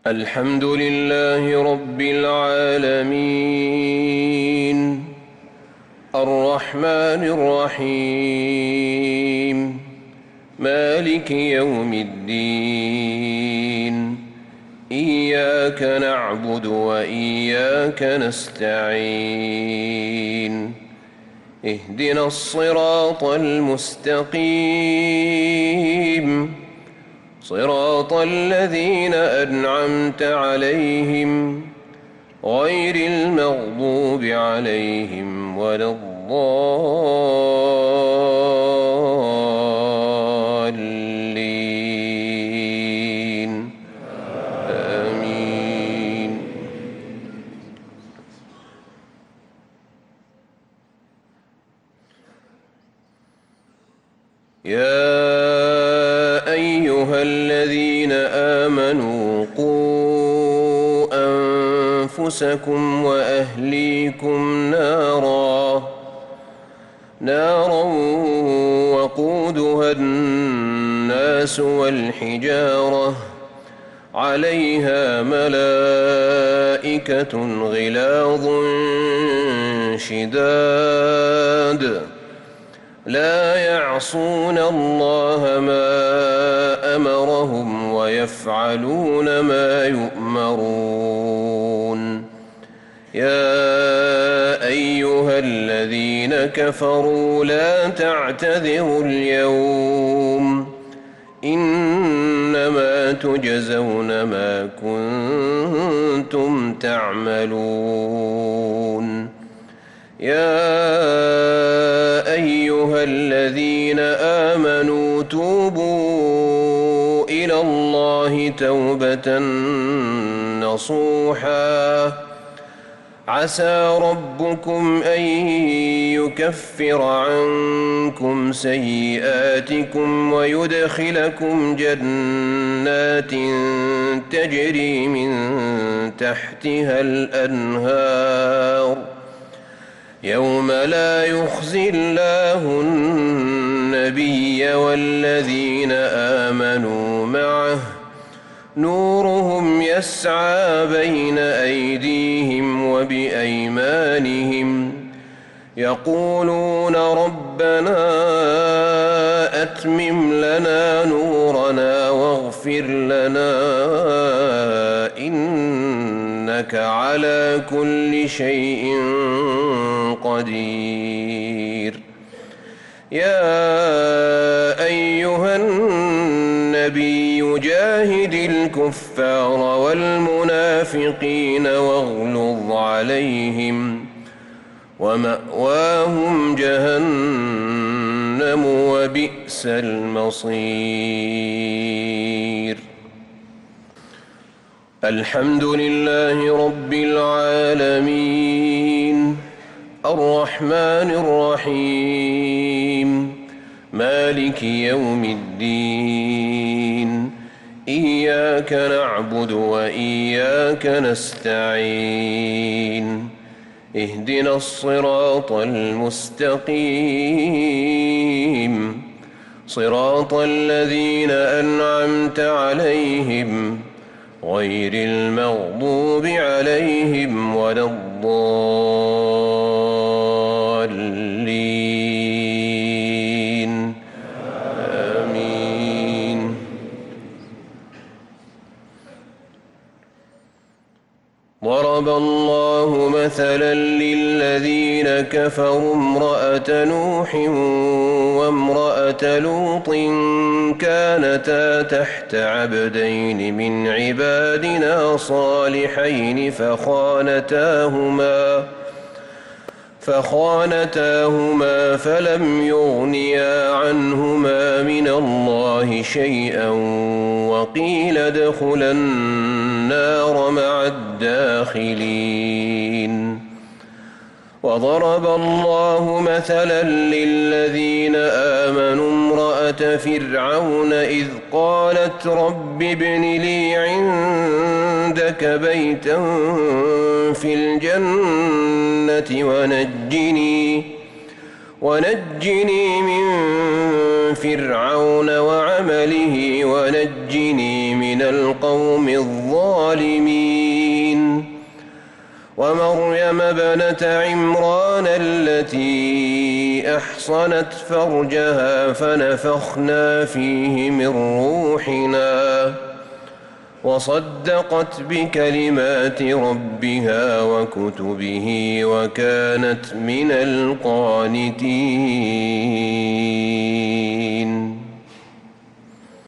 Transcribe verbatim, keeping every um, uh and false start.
الحمد لله رب العالمين الرحمن الرحيم مالك يوم الدين إياك نعبد وإياك نستعين اهدنا الصراط المستقيم صراط الذين أنعمت عليهم غير المغضوب عليهم ولا الضالين آمين. يا أيها الذين آمنوا قوا أنفسكم وأهليكم نارا نارا وقودها الناس والحجارة عليها ملائكة غلاظ شداد لا يعصون الله ما أمرهم ويفعلون ما يؤمرون. يا أيها الذين كفروا لا تعتذروا اليوم إنما تجزون ما كنتم تعملون. يا أيها الذين آمنوا توبوا إلى الله توبة نصوحا عسى ربكم أن يكفر عنكم سيئاتكم ويدخلكم جنات تجري من تحتها الأنهار يوم لا يخزي الله النبي والذين آمنوا معه نورهم يسعى بين أيديهم وبأيمانهم يقولون ربنا أتمم لنا نورنا واغفر لنا إنك على كل شيء قدير. يا أيها النبي جاهد الكفار والمنافقين واغلظ عليهم ومأواهم جهنم وبئس المصير. الحمد لله رب العالمين الرحمن الرحيم مالك يوم الدين إياك نعبد وإياك نستعين اهدنا الصراط المستقيم صراط الذين أنعمت عليهم غير المغضوب عليهم ولا الضالين آمين. ضرب الله مثلا للذين كفروا امرأة نوح وامرأة لوط كانتا تحت عبدين من عبادنا صالحين فخانتاهما فخانتاهما فلم يغنيا عنهما من الله شيئا وقيل ادخلا النار مع الداخلين. وضرب الله مثلا للذين آمنوا امرأة فرعون إذ قالت رب ابن لي عندك بيتا في الجنة ونجني ونجني من فرعون وعمله ونجني من من القوم الظالمين ومريم ابنة عمران التي أحصنت فرجها فنفخنا فيه من روحنا وصدقت بكلمات ربها وكتبه وكانت من القانتين